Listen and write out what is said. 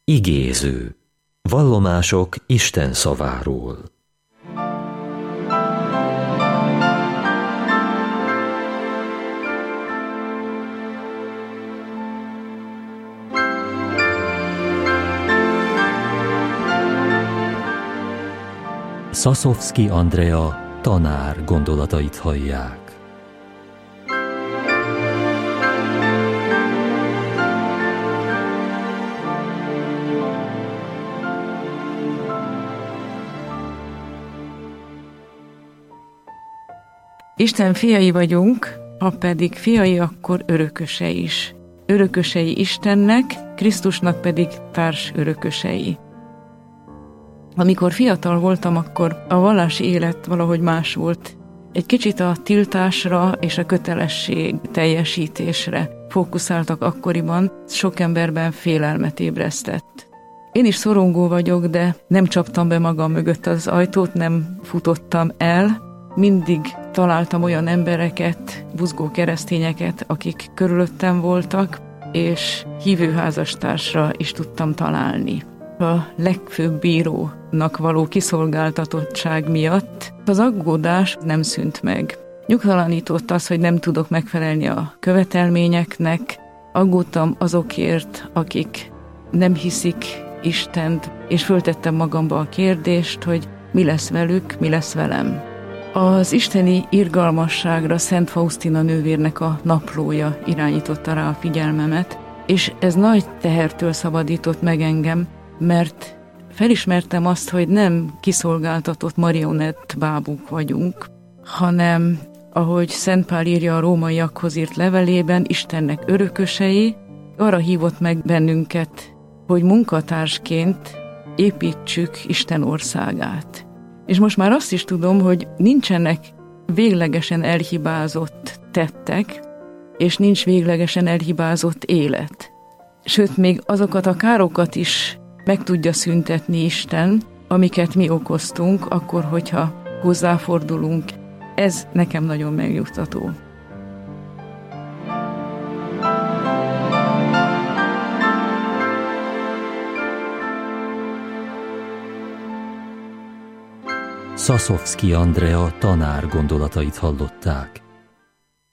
Igéző. Vallomások Isten szaváról. Szaszovszky Andrea tanár gondolatait hallják. Isten fiai vagyunk, ha pedig fiai, akkor örökösei is. Örökösei Istennek, Krisztusnak pedig társ örökösei. Amikor fiatal voltam, akkor a vallási élet valahogy más volt. Egy kicsit a tiltásra és a kötelesség teljesítésre fókuszáltak akkoriban, sok emberben félelmet ébresztett. Én is szorongó vagyok, de nem csaptam be magam mögött az ajtót, nem futottam el. Mindig találtam olyan embereket, buzgó keresztényeket, akik körülöttem voltak, és hívő házastársra is tudtam találni. A legfőbb bírónak való kiszolgáltatottság miatt az aggódás nem szűnt meg. Nyugtalanított az, hogy nem tudok megfelelni a követelményeknek, aggódtam azokért, akik nem hiszik Istent, és föltettem magamba a kérdést, hogy mi lesz velük, mi lesz velem. Az isteni irgalmasságra Szent Faustina nővérnek a naplója irányította rá a figyelmemet, és ez nagy tehertől szabadított meg engem, mert felismertem azt, hogy nem kiszolgáltatott marionett bábuk vagyunk, hanem, ahogy Szent Pál írja a rómaiakhoz írt levelében, Istennek örökösei, arra hívott meg bennünket, hogy munkatársként építsük Isten országát. És most már azt is tudom, hogy nincsenek véglegesen elhibázott tettek, és nincs véglegesen elhibázott élet. Sőt, még azokat a károkat is meg tudja szüntetni Isten, amiket mi okoztunk, akkor, hogyha hozzáfordulunk. Ez nekem nagyon megnyugtató. Szaszovszky Andrea tanár gondolatait hallották.